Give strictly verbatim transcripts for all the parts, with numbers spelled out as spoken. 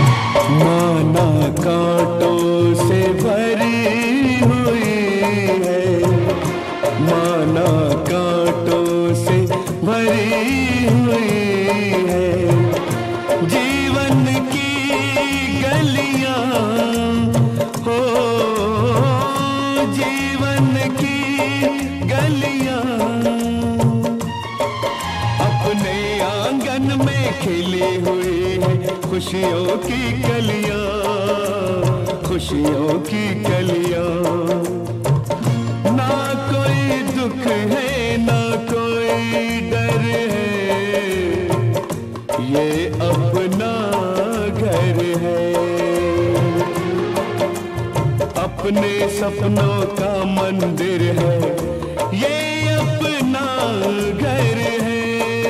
माना कांटों से भरी हुई है, माना कांटों से भरी हुई है जीवन की गलियां, हो जीवन की गलियां। अपने आंगन में खिली हुई है खुशियों की कलियां, खुशियों की कलियां। ना कोई दुख है ना कोई डर है, ये अपना घर है। अपने सपनों का मंदिर है, ये अपना घर है।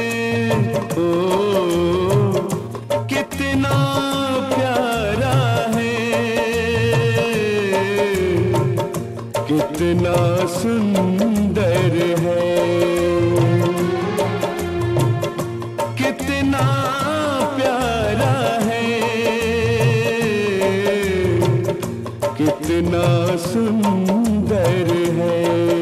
ओ कितना प्यारा है, कितना सुंदर है, कितना प्यारा है, कितना सुंदर है।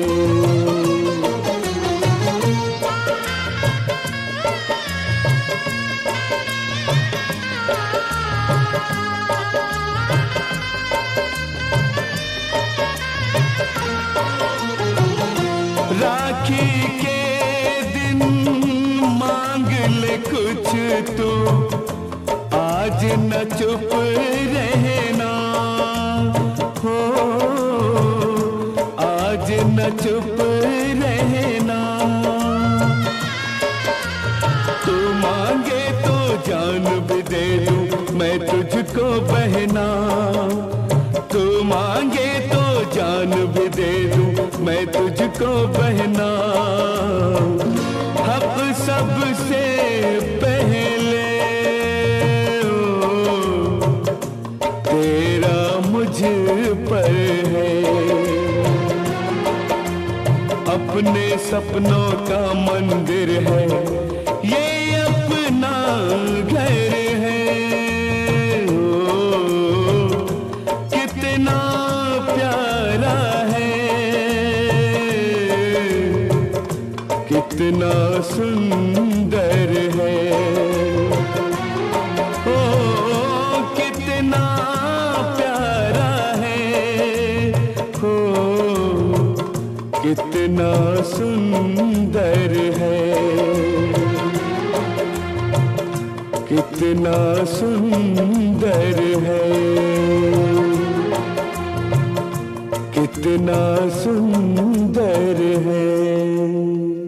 राखी के दिन मांग ले कुछ तो आज न चुप रहना, हो आज न चुप रहना। तू मांगे तो जान भी दे दूं मैं तुझको बहना, तू मांगे तो जान भी दे दूं मैं तुझको बहना। हक सबसे पहले ओ, तेरा मुझ पर है। अपने सपनों का मंदिर है, ये अपना घर है। ओ, कितना प्यारा है, कितना सुंदर है। ओ कितना प्यारा है, हो कितना सुंदर है, कितना सुंदर है, कितना सुंदर है।